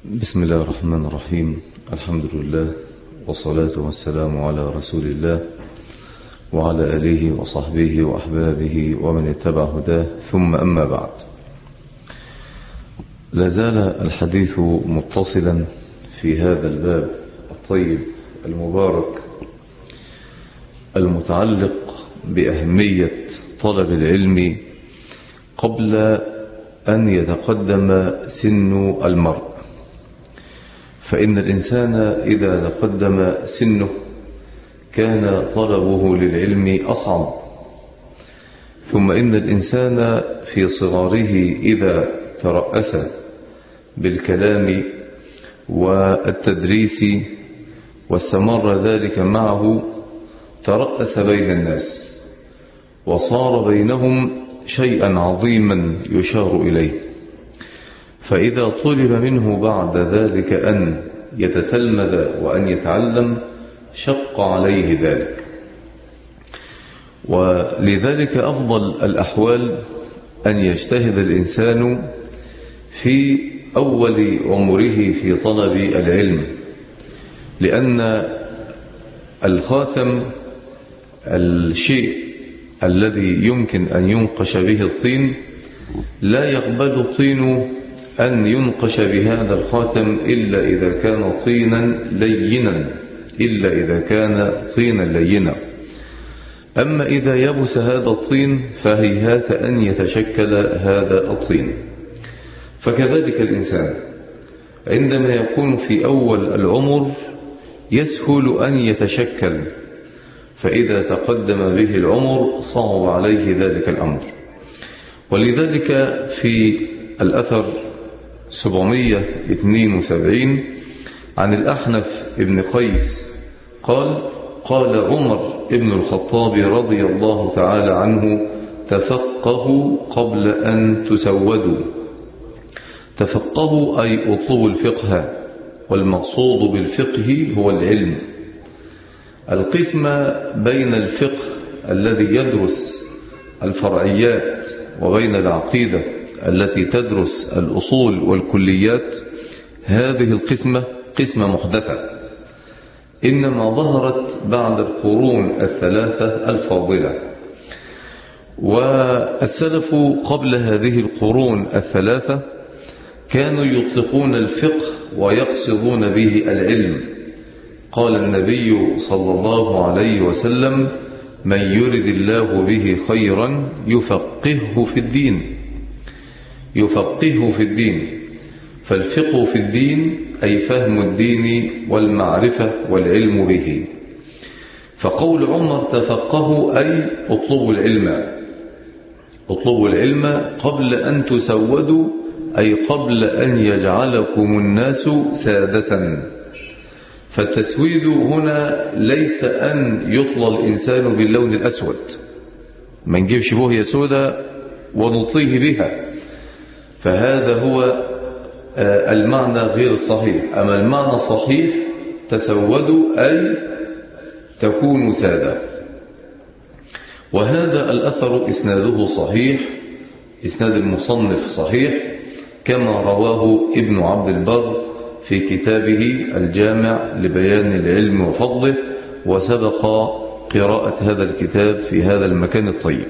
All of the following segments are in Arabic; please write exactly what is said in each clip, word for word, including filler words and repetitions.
بسم الله الرحمن الرحيم. الحمد لله والصلاة والسلام على رسول الله وعلى آله وصحبه وأحبابه ومن اتبع هداه، ثم أما بعد. لازال الحديث متصلا في هذا الباب الطيب المبارك المتعلق بأهمية طلب العلم قبل أن يتقدم سن المرء، فإن الإنسان إذا تقدم سنه كان طلبه للعلم أصعب، ثم إن الإنسان في صغاره إذا ترأس بالكلام والتدريس واستمر ذلك معه ترأس بين الناس وصار بينهم شيئا عظيما يشار إليه، فإذا طلب منه بعد ذلك أن يتتلمذ وأن يتعلم شق عليه ذلك. ولذلك أفضل الأحوال أن يجتهد الإنسان في أول عمره في طلب العلم، لأن الخاتم الشيء الذي يمكن أن ينقش به الطين لا يقبل الطين أن ينقش بهذا الخاتم إلا إذا كان طينا لينا إلا إذا كان طينا لينا أما إذا يبس هذا الطين فهيهات أن يتشكل هذا الطين. فكذلك الإنسان عندما يكون في أول العمر يسهل أن يتشكل، فإذا تقدم به العمر صعب عليه ذلك الأمر. ولذلك في الأثر سبعمائة واثنين وسبعين عن الأحنف ابن قيس قال: قال عمر ابن الخطاب رضي الله تعالى عنه: تفقهوا قبل أن تسودوا. تفقهوا أي أطلبوا الفقه، والمقصود بالفقه هو العلم. القسم بين الفقه الذي يدرس الفرعيات وبين العقيدة التي تدرس الأصول والكليات، هذه القسمة قسمة محدثة إنما ظهرت بعد القرون الثلاثة الفاضلة. والسلف قبل هذه القرون الثلاثة كانوا يطلقون الفقه ويقصدون به العلم. قال النبي صلى الله عليه وسلم: من يرد الله به خيرا يفقهه في الدين. يفقهه في الدين. فالفقه في الدين أي فهم الدين والمعرفة والعلم به. فقول عمر تفقهوا أي اطلبوا العلم. اطلبوا العلم قبل أن تسودوا، أي قبل أن يجعلكم الناس سادة. فالتسويد هنا ليس أن يطلى الإنسان باللون الأسود، ما نجيبش بوهية سودة ونطيه بها، فهذا هو المعنى غير الصحيح. أما المعنى الصحيح تسودوا أي تكونوا سادة. وهذا الأثر إسناده صحيح، إسناد المصنف صحيح، كما رواه ابن عبد البر في كتابه الجامع لبيان العلم وفضله، وسبق قراءة هذا الكتاب في هذا المكان الطيب.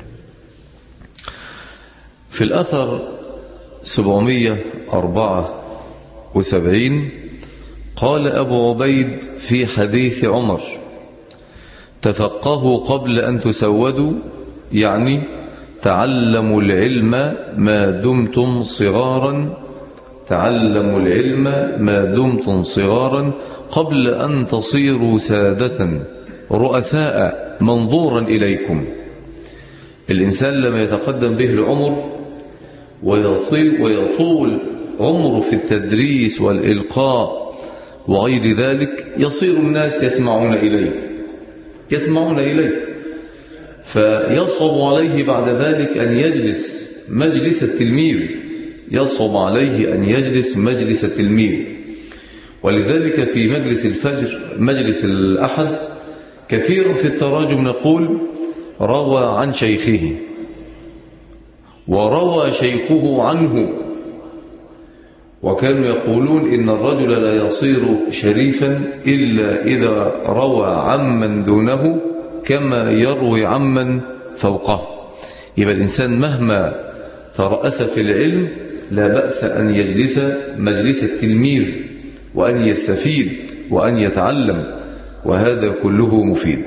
في الأثر سبعمائة وأربعة وسبعين قال أبو عبيد في حديث عمر: تفقهوا قبل أن تسودوا، يعني تعلموا العلم ما دمتم صغارا تعلموا العلم ما دمتم صغارا قبل أن تصيروا سادة رؤساء منظورا إليكم. الإنسان لما يتقدم به العمر ويطول, ويطول عمره في التدريس والإلقاء وغير ذلك، يصير الناس يسمعون إليه يسمعون إليه فيصعب عليه بعد ذلك أن يجلس مجلس التلميذ يصعب عليه أن يجلس مجلس التلميذ. ولذلك في مجلس الفجر مجلس الأحد كثير في التراجم نقول: روى عن شيخه، وروى شيخه عنه، وكانوا يقولون إن الرجل لا يصير شريفا إلا إذا روى عمن دونه كما يروي عمن فوقه. يبقى الإنسان مهما ترأس في العلم لا بأس أن يجلس مجلس التلميذ وأن يستفيد وأن يتعلم، وهذا كله مفيد.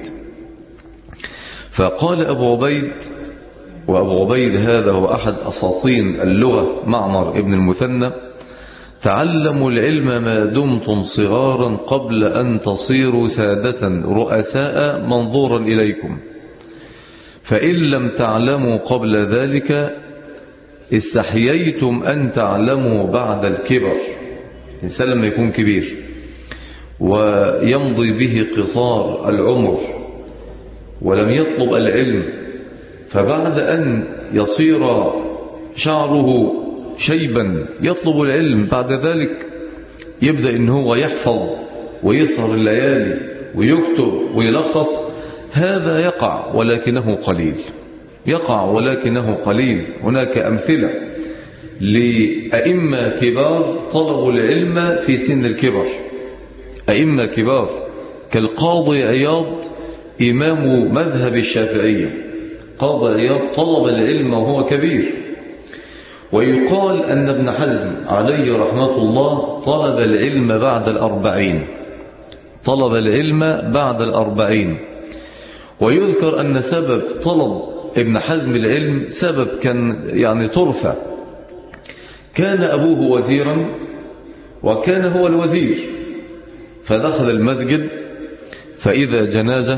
فقال أبو عبيد، وأبو عبيد هذا هو أحد أساطين اللغة معمر ابن المثنى: تعلموا العلم ما دمتم صغارا قبل أن تصيروا سادة رؤساء منظورا إليكم، فإن لم تعلموا قبل ذلك استحييتم أن تعلموا بعد الكبر. الإنسان لما يكون كبير ويمضي به قصار العمر ولم يطلب العلم، فبعد أن يصير شعره شيبا يطلب العلم، بعد ذلك يبدأ إن هو يحفظ ويسهر الليالي ويكتب ويلخص. هذا يقع ولكنه قليل، يقع ولكنه قليل. هناك أمثلة لأئمة كبار طلبوا العلم في سن الكبر، أئمة كبار كالقاضي عياض إمام مذهب الشافعية. قاضي عياض طلب العلم وهو كبير. ويقال أن ابن حزم عليه رحمة الله طلب العلم بعد الأربعين، طلب العلم بعد الأربعين. ويذكر أن سبب طلب ابن حزم العلم سبب كان يعني طرفة. كان أبوه وزيرا وكان هو الوزير، فدخل المسجد فإذا جنازة،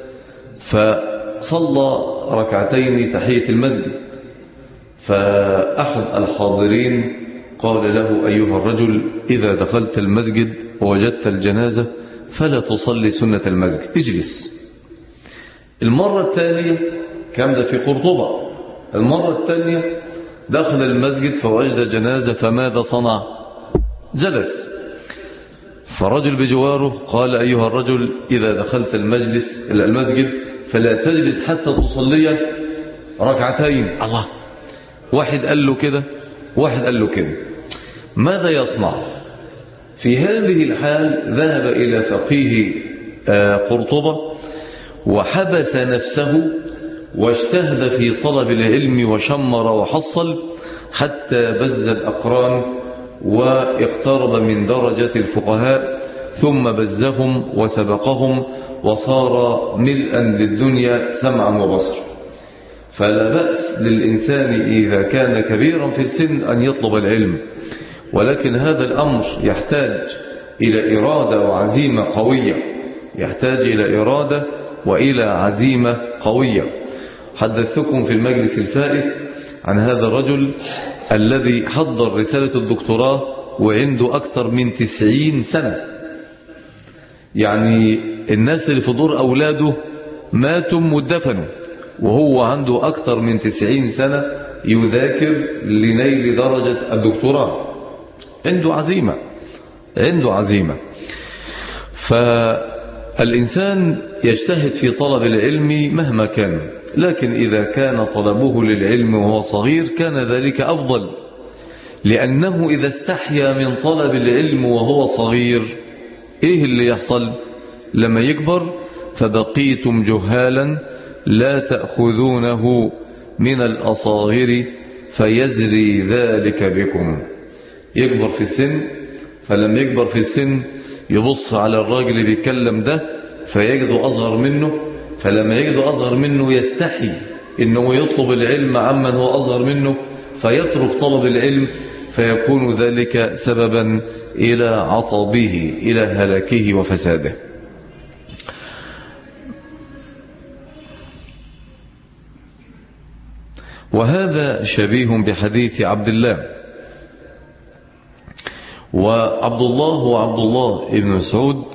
فصلى ركعتين تحية المسجد، فأحد الحاضرين قال له: أيها الرجل، إذا دخلت المسجد ووجدت الجنازة فلا تصلي سنة المسجد، اجلس. المرة الثانية كان ده في قرطبة، المرة الثانية دخل المسجد فوجد جنازة، فماذا صنع؟ جلس. فرجل بجواره قال: أيها الرجل، إذا دخلت المجلس إلى المسجد فلا تجلس حتى تصلي ركعتين. الله، واحد قال له كده، واحد قال له كده، ماذا يصنع؟ في هذه الحال ذهب إلى فقيه قرطبة وحبس نفسه واجتهد في طلب العلم وشمر وحصل حتى بز الأقران واقترب من درجة الفقهاء، ثم بزهم وسبقهم وصار ملءا للدنيا سمعا وبصر. فلا بأس للإنسان إذا كان كبيرا في السن أن يطلب العلم، ولكن هذا الأمر يحتاج إلى إرادة وعزيمة قوية، يحتاج إلى إرادة وإلى عزيمة قوية. حدثتكم في المجلس الفائت عن هذا الرجل الذي حضر رسالة الدكتوراه وعنده أكثر من تسعين سنة. يعني الناس اللي في دور أولاده ماتوا ودفنوا، وهو عنده أكثر من تسعين سنة يذاكر لنيل درجة الدكتوراه. عنده عزيمة، عنده عزيمة. فالإنسان يجتهد في طلب العلم مهما كان، لكن إذا كان طلبه للعلم وهو صغير كان ذلك أفضل، لأنه إذا استحيا من طلب العلم وهو صغير إيه اللي يحصل؟ لما يكبر فبقيتم جهالا لا تأخذونه من الأصاغر فيزري ذلك بكم. يكبر في السن، فلما يكبر في السن يبص على الراجل اللي بيتكلم ده فيجده أصغر منه، فلما يجده أصغر منه يستحي إنه يطلب العلم عمن هو أصغر منه، فيترك طلب العلم، فيكون ذلك سببا إلى عطبه، إلى هلاكه وفساده. وهذا شبيه بحديث عبد الله. وعبد الله وعبد الله ابن مسعود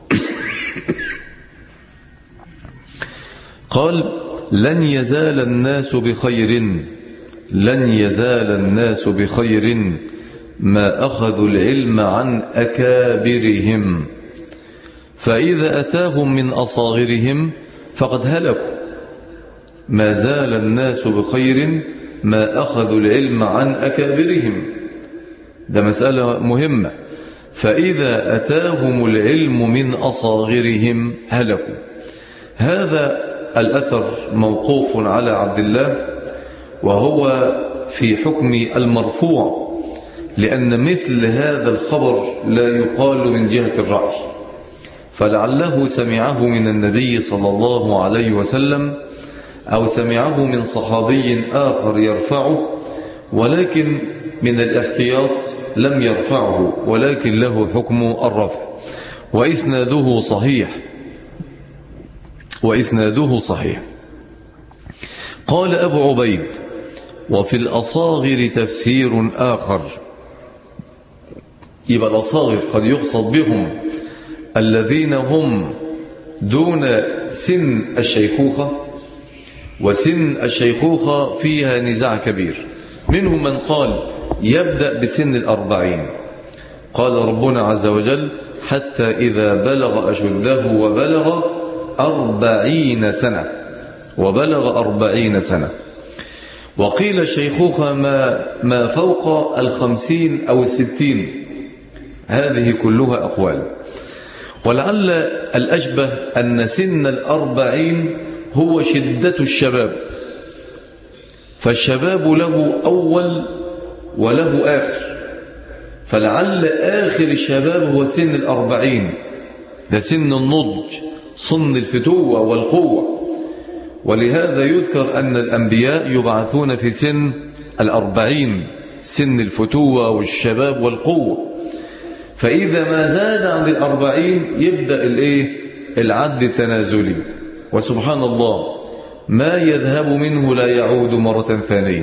قال: لن يزال الناس بخير، لن يزال الناس بخير ما أخذوا العلم عن أكابرهم، فإذا أتاهم من أصاغرهم فقد هلكوا. ما زال الناس بخير ما أخذوا العلم عن أكابرهم. ده مسألة مهمة. فإذا أتاهم العلم من أصاغرهم هلكوا. هذا الأثر موقوف على عبد الله، وهو في حكم المرفوع، لأن مثل هذا الخبر لا يقال من جهة الرأي، فلعله سمعه من النبي صلى الله عليه وسلم أو سمعه من صحابي آخر يرفعه، ولكن من الاحتياط لم يرفعه، ولكن له حكم الرفع، وإسناده صحيح وإسناده صحيح. قال أبو عبيد: وفي الأصاغر تفسير آخر. يبقى الأصاغر قد يقصد بهم الذين هم دون سن الشيخوخة، وسن الشيخوخة فيها نزاع كبير. منهم من قال يبدأ بسن الأربعين، قال ربنا عز وجل: حتى إذا بلغ أشده وبلغ أربعين سنة وبلغ أربعين سنة. وقيل الشيخوخة ما, ما فوق الخمسين أو الستين. هذه كلها أقوال، ولعل الأشبه أن سن الأربعين هو شدة الشباب، فالشباب له أول وله آخر، فلعل آخر الشباب هو سن الأربعين، ده سن النضج، صن الفتوة والقوة. ولهذا يذكر أن الأنبياء يبعثون في سن الأربعين، سن الفتوة والشباب والقوة. فإذا ما زاد عن الأربعين يبدأ الإيه؟ العد التنازلي. وسبحان الله، ما يذهب منه لا يعود مرة ثانية،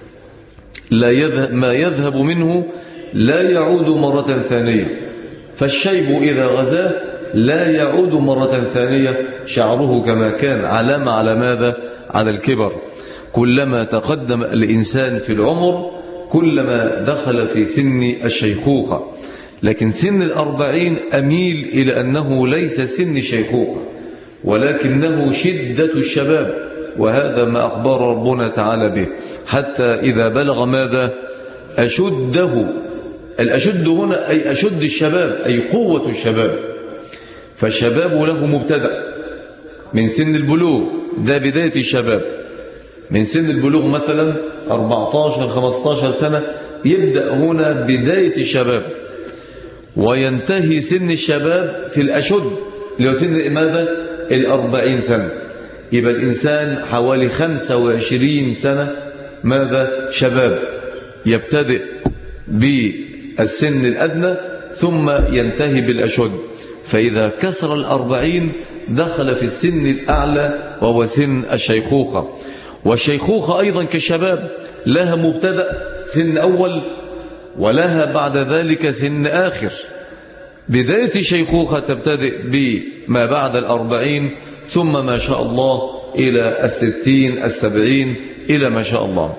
لا يذهب ما يذهب منه لا يعود مرة ثانية. فالشيب إذا غزاه لا يعود مرة ثانية، شعره كما كان، علامة على ماذا؟ على الكبر. كلما تقدم الإنسان في العمر كلما دخل في سن الشيخوخة. لكن سن الأربعين أميل إلى أنه ليس سن الشيخوخة، ولكنه شدة الشباب، وهذا ما أخبر ربنا تعالى به. حتى إذا بلغ ماذا؟ أشده. الأشد هنا أي أشد الشباب، أي قوة الشباب. فالشباب له مبتدأ من سن البلوغ، ده بداية الشباب. من سن البلوغ مثلا أربعة عشر خمسة عشر سنة يبدأ هنا بداية الشباب، وينتهي سن الشباب في الأشد اللي هو سن ماذا؟ الأربعين سنة. يبقى الإنسان حوالي خمسة وعشرين سنة ماذا؟ شباب، يبتدئ بالسن الأدنى ثم ينتهي بالأشد. فإذا كسر الأربعين دخل في السن الأعلى وهو سن الشيخوخة. والشيخوخة أيضا كالشباب لها مبتدأ سن أول، ولها بعد ذلك سن آخر. بداية الشيخوخة تبتدئ بما بعد الأربعين، ثم ما شاء الله إلى الستين السبعين إلى ما شاء الله.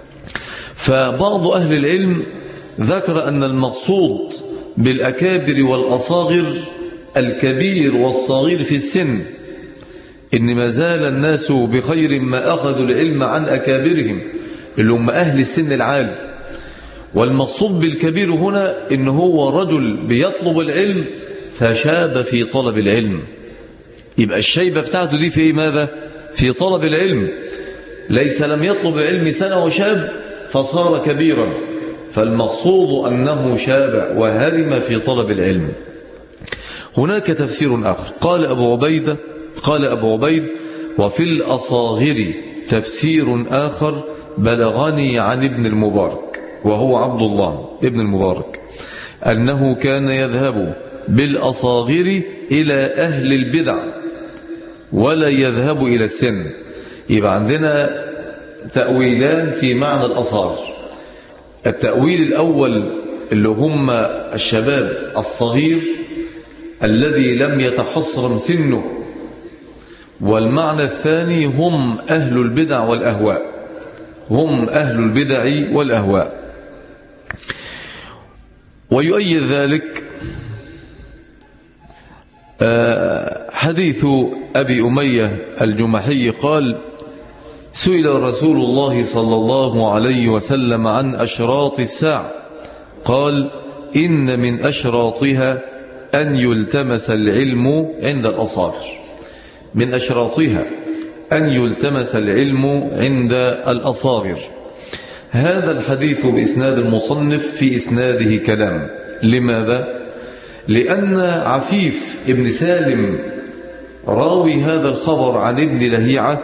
فبعض أهل العلم ذكر أن المقصود بالأكابر والأصاغر الكبير والصغير في السن، إن ما زال الناس بخير ما أخذوا العلم عن أكابرهم اللي هم أهل السن العالي. والمقصود بالكبير هنا إن هو رجل بيطلب العلم فشاب في طلب العلم. يبقى الشيبة بتاعته دي في ماذا؟ في طلب العلم. ليس لم يطلب العلم سنة وشاب فصار كبيرا، فالمقصود أنه شاب وهرم في طلب العلم. هناك تفسير آخر. قال أبو عبيد قال أبو عبيد وفي الأصاغر تفسير آخر بلغني عن ابن المبارك، وهو عبد الله ابن المبارك، أنه كان يذهب بالأصاغر إلى أهل البدع ولا يذهب إلى السن. يبقى عندنا تأويلان في معنى الأصاغر. التأويل الأول اللي هم الشباب الصغير الذي لم يتحصرم سنه، والمعنى الثاني هم أهل البدع والأهواء، هم أهل البدع والأهواء. ويؤيد ذلك حديث أبي أمية الجمحي قال سئل رسول الله صلى الله عليه وسلم عن أشراط الساعة قال إن من أشراطها أن يلتمس العلم عند الأصاغر. من أشراطها أن يلتمس العلم عند الأصاغر. هذا الحديث بإسناد المصنف في إسناده كلام. لماذا؟ لأن عفيف ابن سالم راوي هذا الخبر عن ابن لهيعة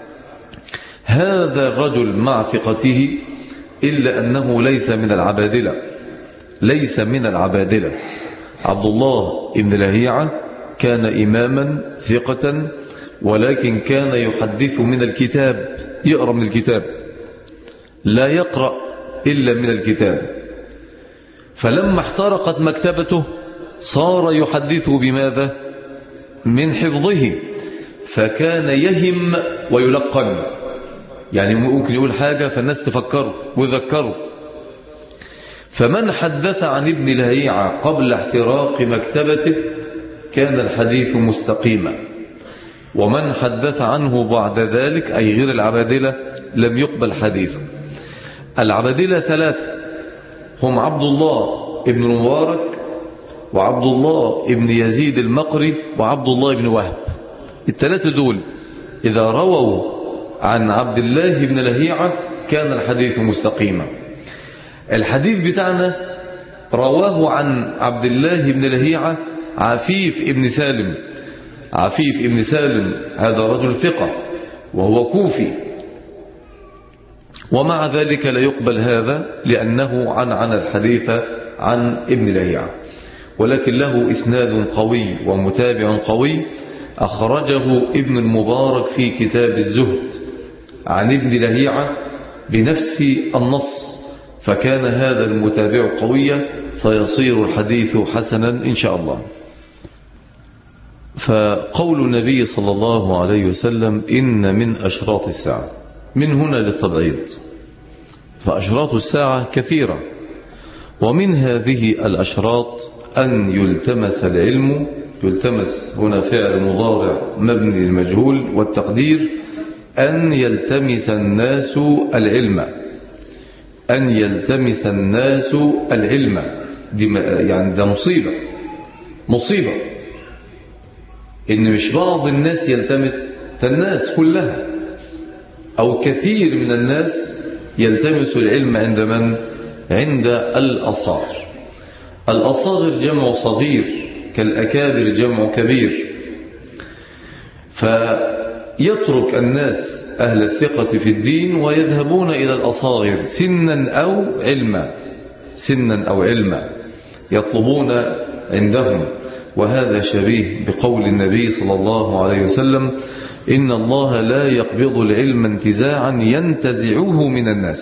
هذا الرجل مع ثقته إلا أنه ليس من العبادلة، ليس من العبادلة. عبد الله ابن لهيعة كان إماما ثقة، ولكن كان يحدث من الكتاب، يقرأ من الكتاب، لا يقرأ إلا من الكتاب. فلما احترقت مكتبته صار يحدث بماذا؟ من حفظه، فكان يهم ويلقن. يعني ممكن يقول حاجة فالناس تفكره ويذكره. فمن حدث عن ابن لهيعة قبل احتراق مكتبته كان الحديث مستقيما، ومن حدث عنه بعد ذلك أي غير العبادلة لم يقبل حديثه. العبادلة ثلاثة هم عبد الله ابن المبارك وعبد الله ابن يزيد المقري وعبد الله ابن وهب. الثلاثة دول إذا رووا عن عبد الله ابن لهيعة كان الحديث مستقيما. الحديث بتاعنا رواه عن عبد الله ابن لهيعة عفيف ابن سالم. عفيف ابن سالم هذا رجل ثقة وهو كوفي، ومع ذلك لا يقبل هذا لأنه عن عن الحديث عن ابن لهيعة، ولكن له إسناد قوي ومتابع قوي أخرجه ابن المبارك في كتاب الزهد عن ابن لهيعة بنفس النص، فكان هذا المتابع قويا فيصير الحديث حسنا إن شاء الله. فقول النبي صلى الله عليه وسلم إن من أشراط الساعة، من هنا للتبعيض، فأشراط الساعة كثيرة، ومن هذه الأشراط أن يلتمس العلم. يلتمس هنا فعل مضارع مبني للمجهول، والتقدير أن يلتمس الناس العلم. أن يلتمس الناس العلم دي يعني ده مصيبة، مصيبة إن مش بعض الناس يلتمس، الناس كلها أو كثير من الناس يلتمس العلم عند من؟ عند الأصاغر. الأصاغر جمع صغير كالأكابر جمع كبير. فيترك الناس أهل الثقة في الدين ويذهبون إلى الأصاغر سنا أو علما، سنا أو علما يطلبون عندهم. وهذا شبيه بقول النبي صلى الله عليه وسلم إن الله لا يقبض العلم انتزاعا ينتزعه من الناس،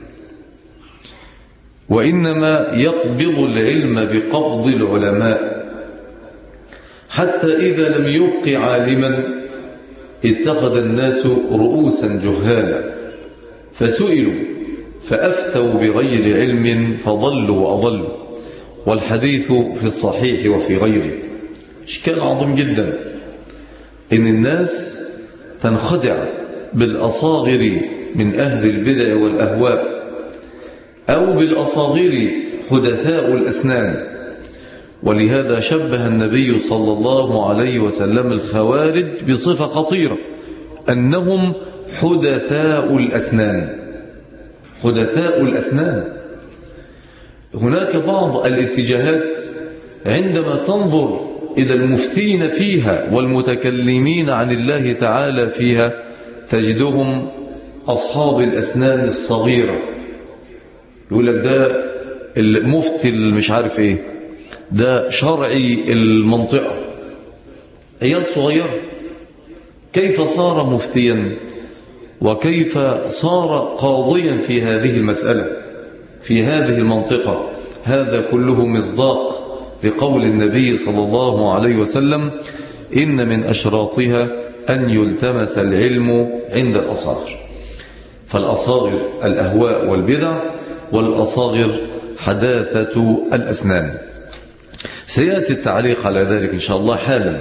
وإنما يقبض العلم بقبض العلماء، حتى إذا لم يبق عالما اتخذ الناس رؤوسا جهالا فسئلوا فأفتوا بغير علم فضلوا وأضلوا. والحديث في الصحيح وفي غيره. إشكال عظيم جدا إن الناس تنخدع بالأصاغر من أهل البدع والأهواء، أو بالأصاغر حدثاء الأسنان. ولهذا شبه النبي صلى الله عليه وسلم الخوارج بصفة خطيرة أنهم حدثاء الأسنان. حدثاء الأسنان. هناك بعض الاتجاهات عندما تنظر إلى المفتين فيها والمتكلمين عن الله تعالى فيها تجدهم أصحاب الأسنان الصغيرة. يقول لك ده المفتي مش عارف ايه، ده شرعي المنطقة، عيال صغيرة. كيف صار مفتيا وكيف صار قاضيا في هذه المسألة في هذه المنطقة؟ هذا كله مصداق لقول النبي صلى الله عليه وسلم إن من أشراطها أن يلتمس العلم عند الأصاغر. فالأصاغر الأهواء والبدع، والأصاغر حداثة الأسنان. سيأتي التعليق على ذلك إن شاء الله حالا.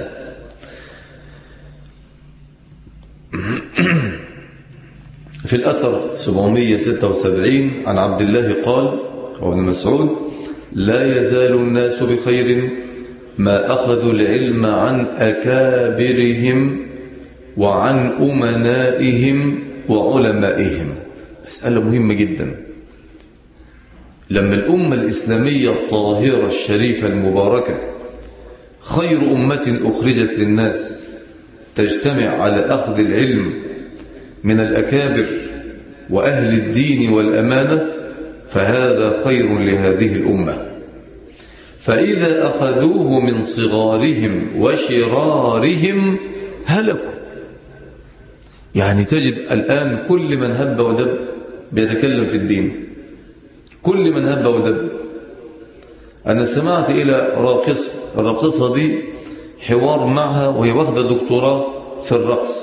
في الأثر سبعمائة وستة وسبعين عن عبد الله قال وابن مسعود لا يزال الناس بخير ما أخذوا العلم عن أكابرهم وعن أمنائهم وعلمائهم. مسألة مهمة جدا. لما الأمة الإسلامية الطاهرة الشريفة المباركة خير أمة أخرجت للناس تجتمع على أخذ العلم من الأكابر وأهل الدين والأمانة، فهذا خير لهذه الأمة. فإذا أخذوه من صغارهم وشرارهم هلكوا. يعني تجد الآن كل من هب ودب بيتكلم في الدين، كل من هب ودب. أنا سمعت إلى راقصة، الراقصة دي حوار معها وهي واخدة دكتوراه في الرقص،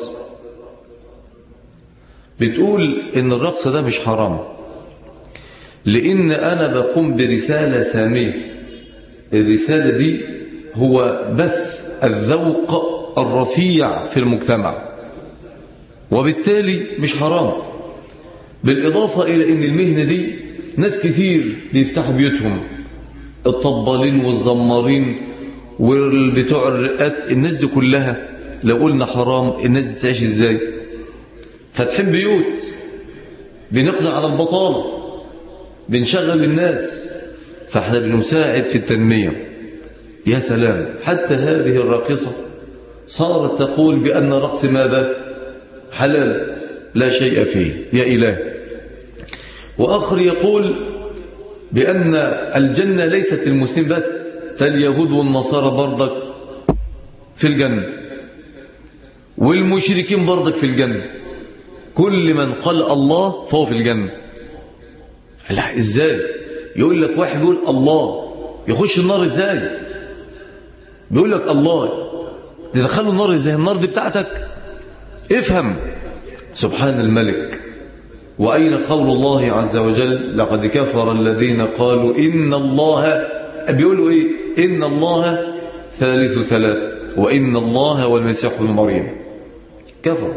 بتقول إن الرقص ده مش حرام، لأن أنا بقوم برسالة سامية. الرسالة دي هو بس الذوق الرفيع في المجتمع، وبالتالي مش حرام. بالإضافة إلى أن المهنة دي ناس كتير بيفتحوا بيوتهم، الطبالين والزمارين والبتوع الرقات، الناس دي كلها لو قلنا حرام الناس دي تعيش ازاي؟ فتحب بيوت، بنقضي على البطالة، بنشغل الناس، فاحنا بنساعد في التنمية. يا سلام، حتى هذه الراقصة صارت تقول بأن رقص ماذا؟ حلال لا شيء فيه. يا إله. وآخر يقول بأن الجنة ليست المسلم بس، فاليهود والنصارى برضك في الجنة، والمشركين برضك في الجنة، كل من قال الله فهو في الجنة. لا، ازاي؟ يقول لك واحد يقول الله يخش النار ازاي؟ بيقول لك الله تدخله النار ازاي؟ النار دي بتاعتك، افهم. سبحان الملك. وأين قول الله عز وجل لقد كفر الذين قالوا إن الله، بيقولوا إيه؟ إن الله ثالث ثلاث وإن الله والمسيح ابن مريم. كفر.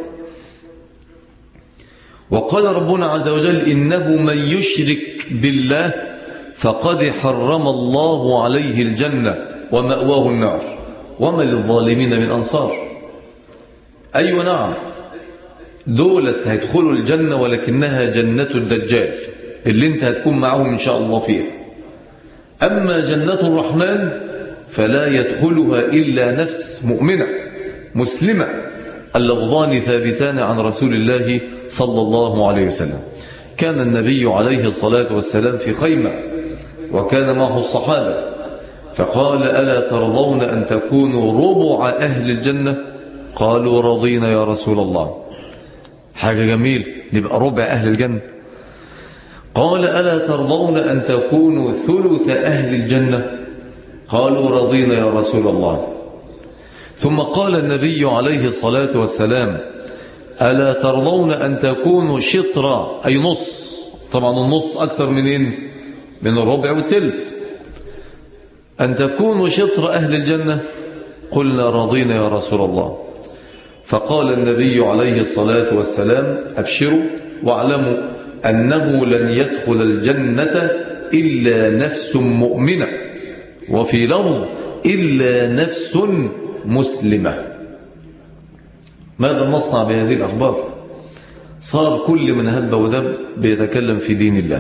وقال ربنا عز وجل إنه من يشرك بالله فقد حرم الله عليه الجنة ومأواه النار وما للظالمين من أنصار. أيوة نعم، دولة هيدخلوا الجنة، ولكنها جنة الدجال اللي انت هتكون معهم إن شاء الله فيها. أما جنة الرحمن فلا يدخلها إلا نفس مؤمنة مسلمة. اللفظان ثابتان عن رسول الله صلى الله عليه وسلم. كان النبي عليه الصلاة والسلام في خيمة وكان معه الصحابة، فقال ألا ترضون أن تكونوا ربع أهل الجنة؟ قالوا رضينا يا رسول الله. حاجة جميل نبقى ربع أهل الجنة. قال ألا ترضون أن تكونوا ثلث أهل الجنة؟ قالوا رضينا يا رسول الله. ثم قال النبي عليه الصلاة والسلام ألا ترضون أن تكونوا شطرا، أي نص، طبعا النص أكثر منين؟ من الربع والثلث. أن تكونوا شطر أهل الجنة؟ قلنا رضينا يا رسول الله. فقال النبي عليه الصلاة والسلام أبشروا واعلموا أنه لن يدخل الجنة إلا نفس مؤمنة، وفي لفظ إلا نفس مسلمة. ماذا نصنع بهذه الأخبار؟ صار كل من هب ودب بيتكلم في دين الله،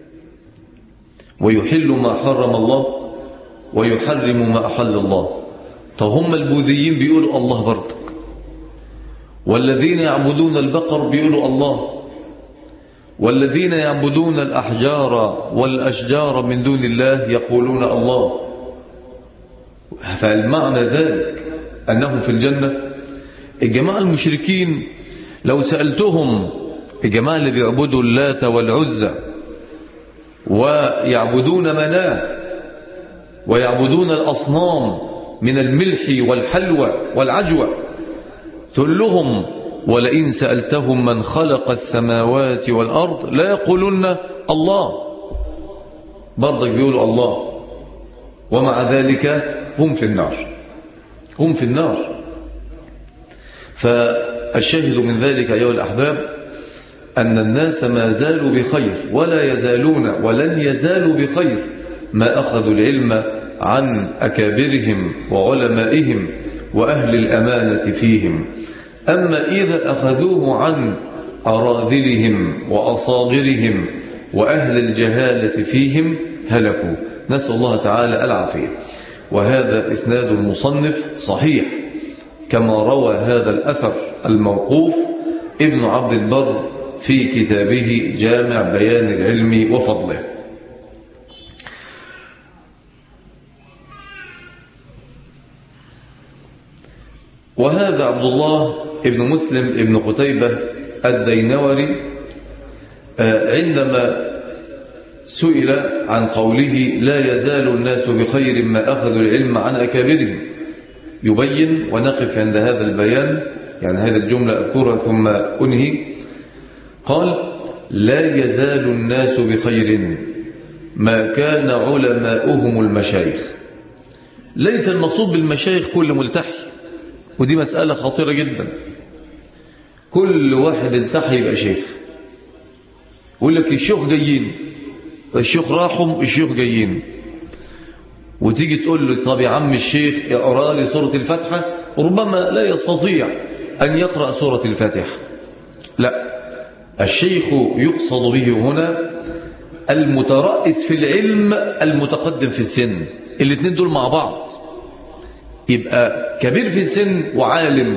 ويحل ما حرم الله ويحرم ما أحل الله. طب هم البوذيين بيقولوا الله برضك، والذين يعبدون البقر بيقولوا الله، والذين يعبدون الأحجار والأشجار من دون الله يقولون الله. فالمعنى ذلك أنهم في الجنة. الجماعة المشركين لو سألتهم، الجماعة اللي بيعبدوا اللات والعزى ويعبدون مناه ويعبدون الأصنام من الملح والحلوى والعجوة، تقول لهم ولئن سألتهم من خلق السماوات والأرض لا يقولون الله، برضك بيقولوا الله، ومع ذلك هم في النار، هم في النار. فالشاهد من ذلك أيها الأحباب أن الناس ما زالوا بخير ولا يزالون ولن يزالوا بخير ما أخذوا العلم عن أكابرهم وعلمائهم وأهل الأمانة فيهم. أما إذا أخذوه عن أراذلهم وأصاغرهم وأهل الجهالة فيهم هلكوا، نسأل الله تعالى العافية. وهذا إسناد المصنف صحيح كما روى هذا الأثر الموقوف ابن عبد البر في كتابه جامع بيان العلم وفضله. وهذا عبد الله ابن مسلم ابن قتيبة الدينوري عندما سئل عن قوله لا يزال الناس بخير ما أخذوا العلم عن أكابرهم، يبين ونقف عند هذا البيان، يعني هذه الجملة أذكرها ثم أنهي. قال لا يزال الناس بخير ما كان علماؤهم المشايخ. ليس المقصود بالمشايخ كل ملتحي، ودي مسألة خطيرة جدا. كل واحد التحي يبقى شيخ، يقول لك الشيخ جايين، الشيخ راحوا الشيخ جايين، وتيجي تقول له طب يا عم الشيخ اقرأ لي سورة الفاتحة، ربما لا يستطيع أن يقرأ سورة الفاتحة. لا، الشيخ يقصد به هنا المترأس في العلم المتقدم في السن، الاثنين دول مع بعض، يبقى كبير في السن وعالم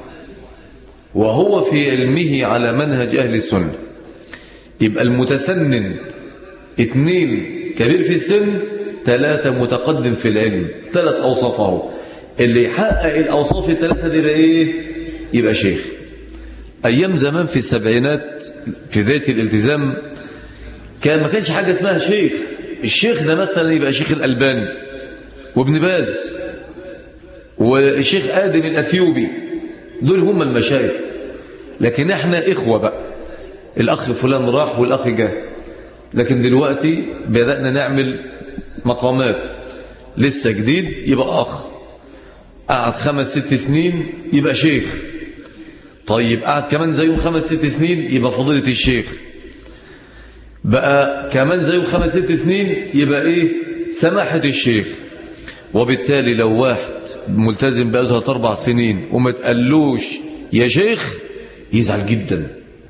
وهو في علمه على منهج أهل السنة. يبقى المتسنن اثنين كبير في السن، ثلاثة متقدم في العلم، ثلاث أوصافه. اللي يحقق الأوصاف الثلاثة دي يبقى إيه؟ يبقى شيخ. أيام زمان في السبعينات في ذات الالتزام كان ما كانش حاجة اسمها شيخ. الشيخ ده مثلا يبقى شيخ الألباني وابن باز والشيخ آدم الأثيوبي، دول هم المشايخ. لكن احنا إخوة بقى، الأخ فلان راح والأخ جه. لكن دلوقتي بدأنا نعمل مقامات، لسه جديد يبقى أخ، قعد خمس ست سنين يبقى شيخ، طيب قعد كمان زيه خمس ست سنين يبقى فضيلة الشيخ، بقى كمان زيه خمس ست سنين يبقى ايه؟ سماحة الشيخ. وبالتالي لو واحد ملتزم بقى ثلاث اربع سنين وما تقلوش يا شيخ يزعل جدا،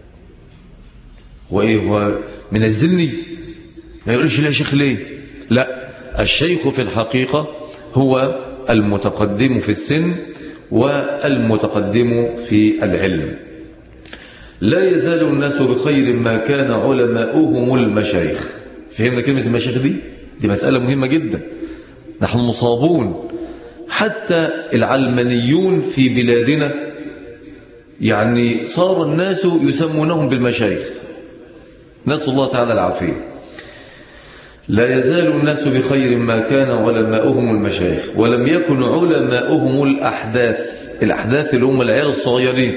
وايه هو منزلني ما يقولش لا شيخ ليه؟ لا، الشيخ في الحقيقة هو المتقدم في السن والمتقدم في العلم. لا يزال الناس بخير ما كان علماؤهم المشايخ. فهمنا كلمة المشايخ دي؟ دي مسألة مهمة جدا. نحن مصابون، حتى العلمانيون في بلادنا يعني صار الناس يسمونهم بالمشايخ، نسأل الله تعالى العافية. لا يزال الناس بخير ما كان علماؤهم المشايخ ولم يكن علماؤهم الأحداث. الأحداث اللي هم العيال الصغيرين.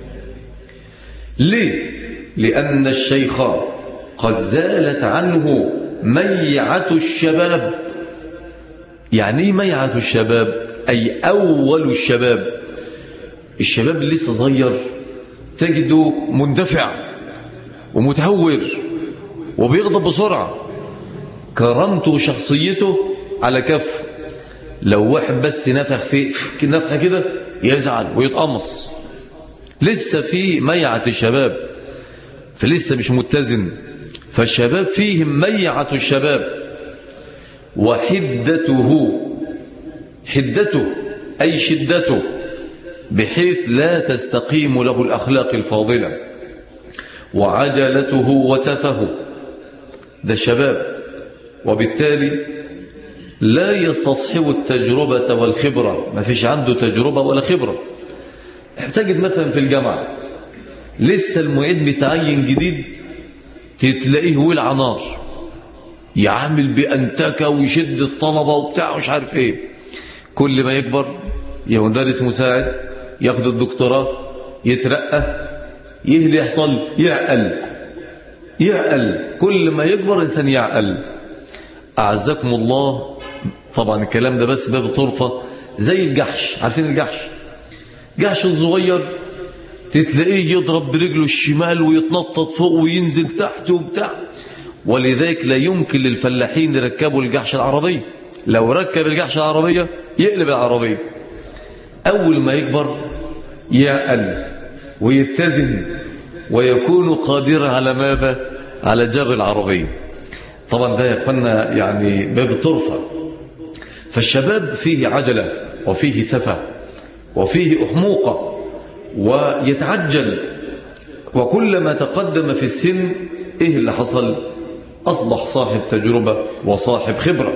ليه؟ لأن الشيخ قد زالت عنه ميعة الشباب. يعني ايه ميعة الشباب؟ أي أول الشباب. الشباب اللي لسه صغير تجده مندفع ومتهور وبيغضب بسرعة، كرمته وشخصيته على كف. لو واحد بس نفخ في نفخه كده يزعل ويتقمص. لسه في ميعة الشباب، فلسه مش متزن، فالشباب فيهم ميعة الشباب. وحدته، حدته أي شدته، بحيث لا تستقيم له الأخلاق الفاضلة. وعجلته وتفه، ده الشباب. وبالتالي لا يستصحب التجربة والخبرة، ما فيش عنده تجربة ولا خبرة. تجد مثلا في الجامعة لسه المعيد متعين جديد، تلاقيه ولع نار، يعمل بأنتكة ويشد الطلبة وبتاع ومش عارف ايه. كل ما يكبر يا مدرس مساعد، ياخد الدكتوراه، يترقى، يهدي يحصل يعقل يعقل كل ما يكبر إنسان يعقل. أعزكم الله. طبعا الكلام ده بس باب طرفة، زي الجحش. عارفين الجحش؟ جحش الصغير تتلاقيه يضرب برجله الشمال ويتنطط فوق وينزل تحت وبتاع، ولذلك لا يمكن للفلاحين يركبوا الجحش العربية، لو ركب الجحش العربية يقلب العربية. أول ما يكبر يعقل ويتزن ويكون قادرا على ماذا؟ على جر العربية. طبعا ده يا اخوانا يعني باب الطرفة. فالشباب فيه عجلة وفيه سفة وفيه أحموقة ويتعجل، وكلما تقدم في السن ايه اللي حصل؟ أصبح صاحب تجربة وصاحب خبرة،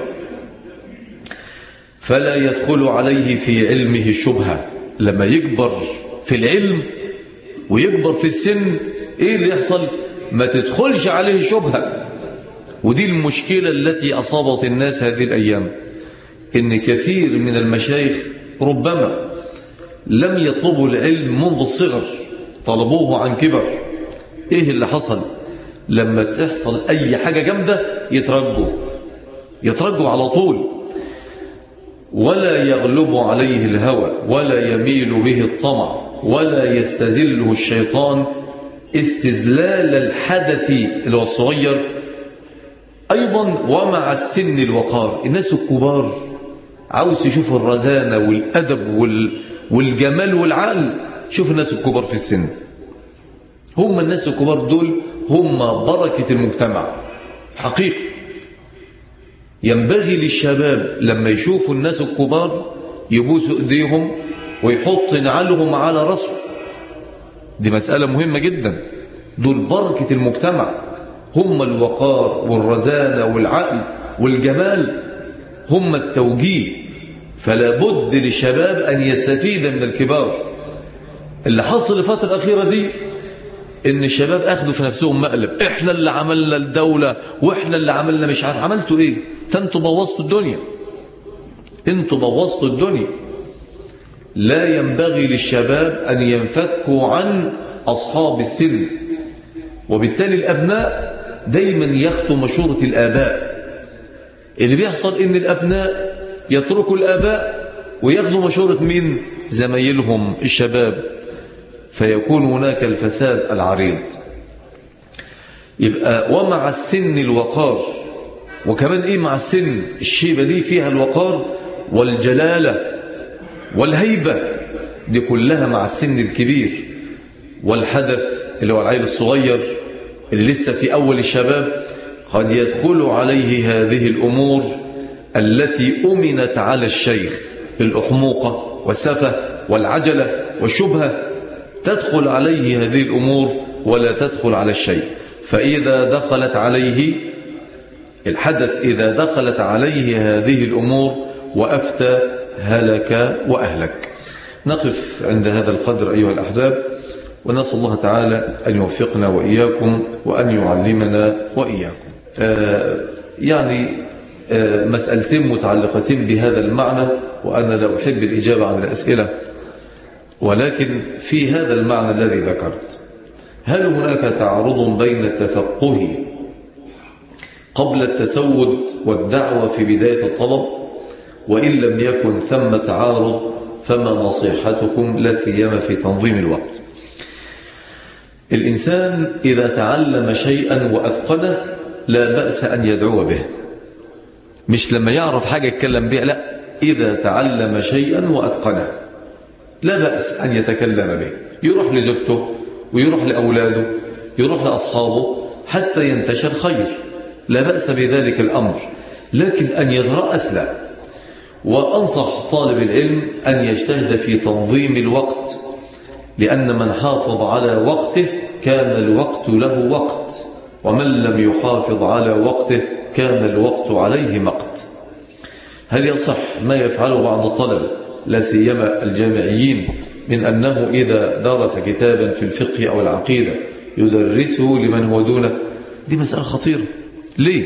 فلا يدخل عليه في علمه الشبهة. لما يكبر في العلم ويكبر في السن ايه اللي يحصل؟ ما تدخلش عليه شبهة. ودي المشكلة التي أصابت الناس هذه الأيام، إن كثير من المشايخ ربما لم يطلبوا العلم منذ الصغر، طلبوه عن كبر. إيه اللي حصل؟ لما تحصل أي حاجة جامدة يترجوا يترجوا على طول، ولا يغلب عليه الهوى ولا يميل به الطمع ولا يستذله الشيطان استذلال الحدث اللي هو الصغير. أيضا ومع السن الوقار. الناس الكبار عاوز يشوف الرزانة والأدب والجمال والعقل. شوف الناس الكبار في السن، هم الناس الكبار دول هم بركة المجتمع حقيقة. ينبغي للشباب لما يشوفوا الناس الكبار يبوسوا ايديهم ويحط نعلهم على رأسه. دي مسألة مهمة جدا. دول بركة المجتمع، هم الوقار والرزانة والعقل والجمال، هم التوجيه. فلا بد للشباب أن يستفيد من الكبار. اللي حصل الفترة الأخيرة دي إن الشباب أخذوا في نفسهم مقلب، إحنا اللي عملنا الدولة وإحنا اللي عملنا مش عارف. عملتوا إيه؟ أنتوا بوظتوا الدنيا، أنتوا بوظتوا الدنيا. لا ينبغي للشباب أن ينفكوا عن أصحاب السن، وبالتالي الأبناء دايما يخطوا مشورة الآباء. اللي بيحصل إن الأبناء يتركوا الآباء وياخذوا مشورة مين؟ زمايلهم الشباب، فيكون هناك الفساد العريض. يبقى ومع السن الوقار. وكمان إيه مع السن؟ الشيبة دي فيها الوقار والجلالة والهيبة، دي كلها مع السن الكبير. والحدث اللي هو العيل الصغير اللي لسه في أول الشباب قد يدخل عليه هذه الأمور التي أمنت على الشيخ، الأحموقة والسفة والعجلة والشبهة، تدخل عليه هذه الأمور ولا تدخل على الشيء. فإذا دخلت عليه الحدث، إذا دخلت عليه هذه الأمور وأفتى هلك وأهلك. نقف عند هذا القدر أيها الأحباب، ونسأل الله تعالى أن يوفقنا وإياكم وأن يعلمنا وإياكم. آه يعني آه مسألتين متعلقتين بهذا المعنى، وأنا لا أحب الإجابة عن الأسئلة، ولكن في هذا المعنى الذي ذكرت، هل هناك تعارض بين التفقه قبل التسود والدعوة في بداية الطلب؟ وإن لم يكن ثم تعارض فما نصيحتكم لا سيما في تنظيم الوقت؟ الإنسان إذا تعلم شيئا وأتقنه لا بأس أن يدعو به، مش لما يعرف حاجة يتكلم بها، لا، إذا تعلم شيئا وأتقنه لا بأس أن يتكلم به، يروح لزوجته ويروح لأولاده يروح لأصحابه حتى ينتشر خير، لا بأس بذلك الأمر. لكن أن يترأس لا. وأنصح طالب العلم أن يجتهد في تنظيم الوقت، لأن من حافظ على وقته كان الوقت له وقت، ومن لم يحافظ على وقته كان الوقت عليه مقت. هل يصح ما يفعله بعض الطلبة لا سيما الجامعيين من أنه إذا درس كتابا في الفقه أو العقيدة يدرسه لمن هو دونه؟ دي مسألة خطيرة. ليه؟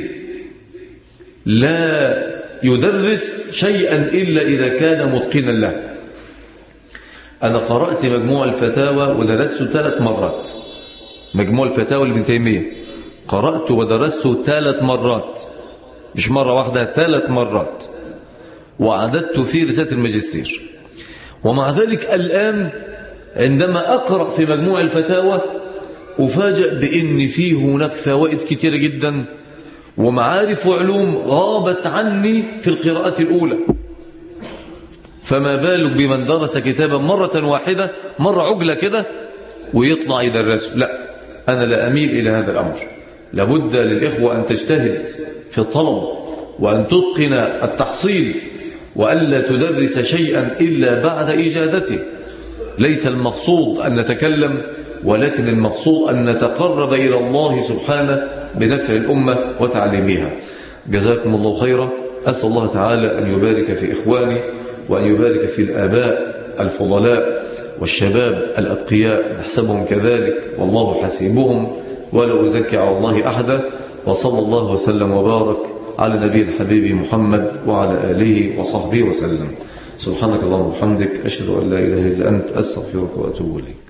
لا يدرس شيئا إلا إذا كان متقنا له. أنا قرأت مجموع الفتاوى ودرسته ثلاث مرات، مجموع الفتاوى لابن تيمية قرأته ودرسته ثلاث مرات، مش مرة واحدة، ثلاث مرات، وعددت في رسالة الماجستير. ومع ذلك الآن عندما أقرأ في مجموع الفتاوى أفاجأ بأن فيه هناك فوائد كثيرة جدا ومعارف وعلوم غابت عني في القراءة الأولى، فما بالك بمن درس كتابا مرة واحدة، مرة عجلة كده ويطلع يدرسه؟ لا، أنا لا أميل إلى هذا الأمر. لابد للإخوة أن تجتهد في الطلب وأن تتقن التحصيل، وألا تدرس شيئا إلا بعد إجادته. ليس المقصود أن نتكلم، ولكن المقصود أن نتقرب إلى الله سبحانه بنفع الأمة وتعليمها. جزاكم الله خيرا. أسأل الله تعالى أن يبارك في إخواني، وأن يبارك في الآباء الفضلاء والشباب الأتقياء، نحسبهم كذلك والله حسيبهم، ولا أزكي على الله أحدا. وصلى الله وسلم وبارك على نبي الحبيب محمد وعلى آله وصحبه وسلم. سبحانك اللهم وبحمدك، أشهد أن لا إله إلا أنت، أستغفرك وأتوب إليك.